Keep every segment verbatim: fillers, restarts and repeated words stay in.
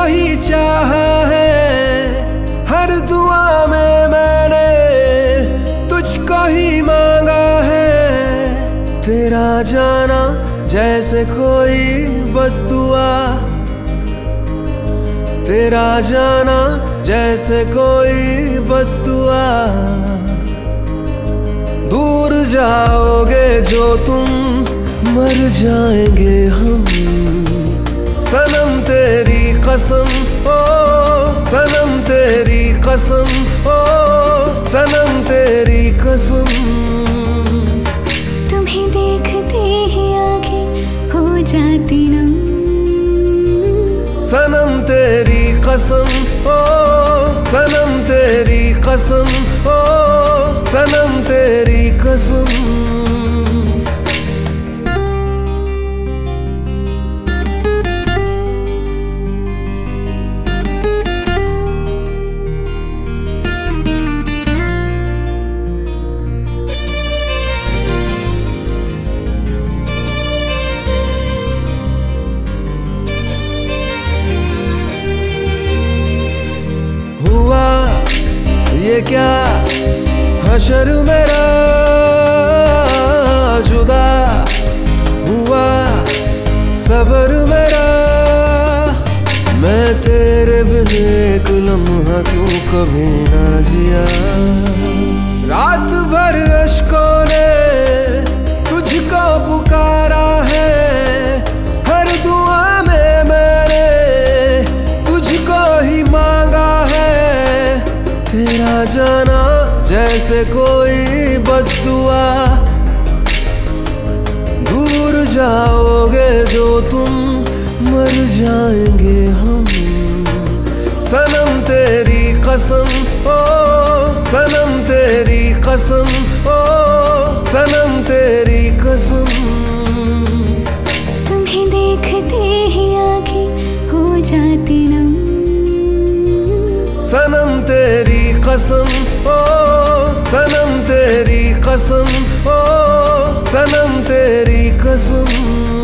ही चाहा है, हर दुआ में मैंने तुझको ही मांगा है। तेरा जाना जैसे कोई बद्दुआ, तेरा जाना जैसे कोई बद्दुआ। दूर जाओगे जो तुम, मर जाएंगे हम। सनम तेरी कसम, ओ सनम तेरी कसम, ओ सनम तेरी कसम। तुम्हें देखते ही आंखें हो जाती नम। सनम तेरी कसम, ओ सनम तेरी कसम, ओ सनम तेरी कसम। हुआ ये क्या हशर मेरा, जुदा हुआ सबर मेरा। मैं तेरे बिन एक लम्हा क्यों कभी ना जिया। रात भर अश्कों ने तुझको पुकारा है, हर दुआ में मैंने तुझको ही मांगा है। तेरा जाना जैसे कोई बद्दुआ, दूर जाओगे जो तुम, मर जाएंगे हम। सनम तेरी कसम, ओ सनम तेरी कसम, ओ सनम तेरी कसम। तुम्हें देखते ही आंखें हो जाती नम। सनम तेरी कसम, ओ सनम तेरी कसम, ओ सनम तेरी कसम।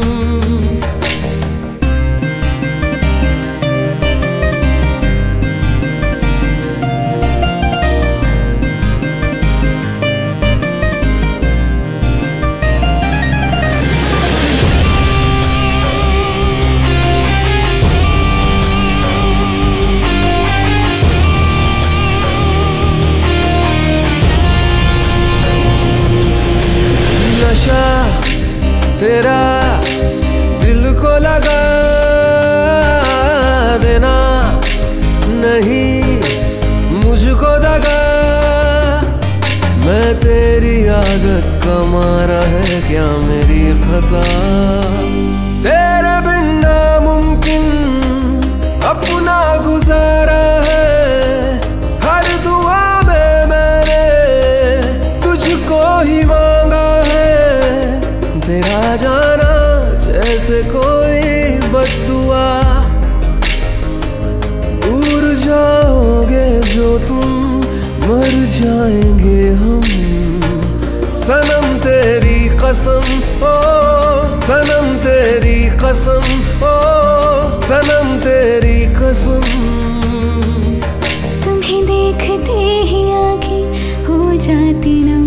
नशा तेरा दिल को लगा देना, नहीं मुझको दगा। मैं तेरी आदत का मारा है क्या मेरी खता। तेरे बिन नामुमकिन अपना गुजारा है, हर दुआ में मैंने तुझको ही मांगा है। तेरा जाना जैसे कोई बद्दुआ, दूर जाओगे जो तुम, मर जाएंगे हम। सनम तेरी कसम, ओ सनम तेरी कसम, ओ सनम तेरी कसम। तुम्हें देखते ही आंखें हो जाती नम।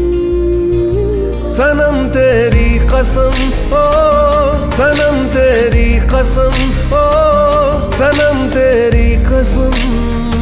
सनम तेरी कसम, ओ सनम तेरी कसम, ओ सनम तेरी कसम।